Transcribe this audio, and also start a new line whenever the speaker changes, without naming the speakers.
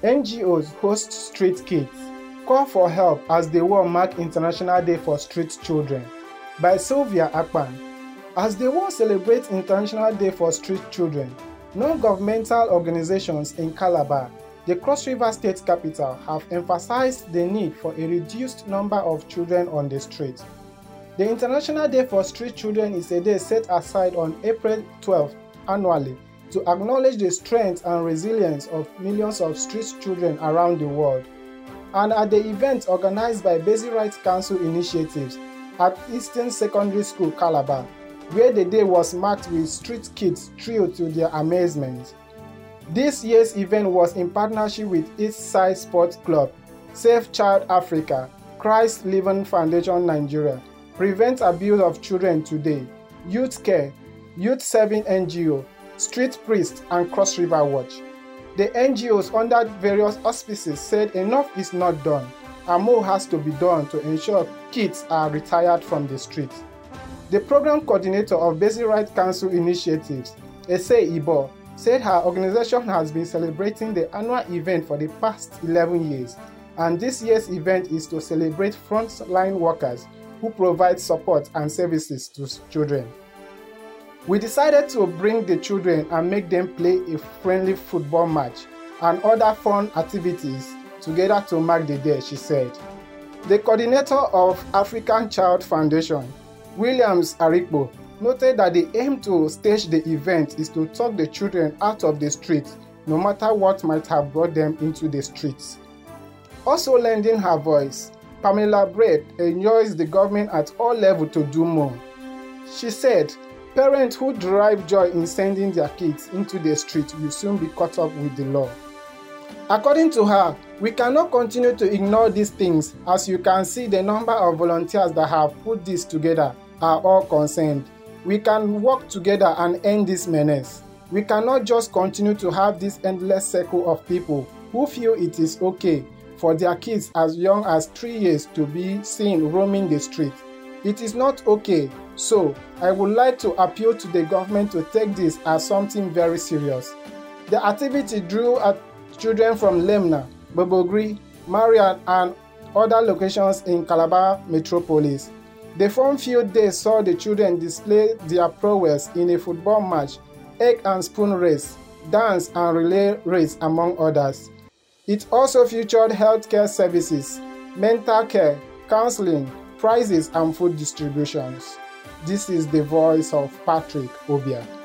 NGOs host street kids. Call for help as the world mark International Day for Street Children by Sylvia Akpan. As the world celebrates International Day for Street Children, non-governmental organizations in Calabar, the Cross River State capital, have emphasized the need for a reduced number of children on the street. The International Day for Street Children is a day set aside on April 12th annually to acknowledge the strength and resilience of millions of street children around the world. And at the event organized by Basic Rights Council Initiatives at Eastern Secondary School, Calabar, where the day was marked with street kids thrilled to their amazement. This year's event was in partnership with East Side Sports Club, Save Child Africa, Christ Living Foundation Nigeria, Prevent Abuse of Children Today, Youth Care, Youth Serving NGO, Street Priest, and Cross River Watch. The NGOs under various auspices said enough is not done, and more has to be done to ensure kids are retired from the streets. The program coordinator of Basic Rights Council Initiatives, Ese Ibo, said her organization has been celebrating the annual event for the past 11 years, and this year's event is to celebrate frontline workers who provide support and services to children. We decided to bring the children and make them play a friendly football match and other fun activities together to mark the day, she said. The coordinator of African Child Foundation, Williams Arikpo, noted that the aim to stage the event is to talk the children out of the streets, no matter what might have brought them into the streets. Also lending her voice, Pamela Braid enjoys the government at all levels to do more. She said, parents who derive joy in sending their kids into the street will soon be caught up with the law. According to her, we cannot continue to ignore these things. As you can see, the number of volunteers that have put this together are all concerned. We can work together and end this menace. We cannot just continue to have this endless circle of people who feel it is okay for their kids as young as 3 years to be seen roaming the street. It is not okay. So, I would like to appeal to the government to take this as something very serious. The activity drew children from Lemna, Bobogri, Marian, and other locations in Calabar metropolis. The fun field day saw the children display their prowess in a football match, egg and spoon race, dance and relay race, among others. It also featured healthcare services, mental care, counseling, prizes, and food distributions. This is the voice of Patrick Obia.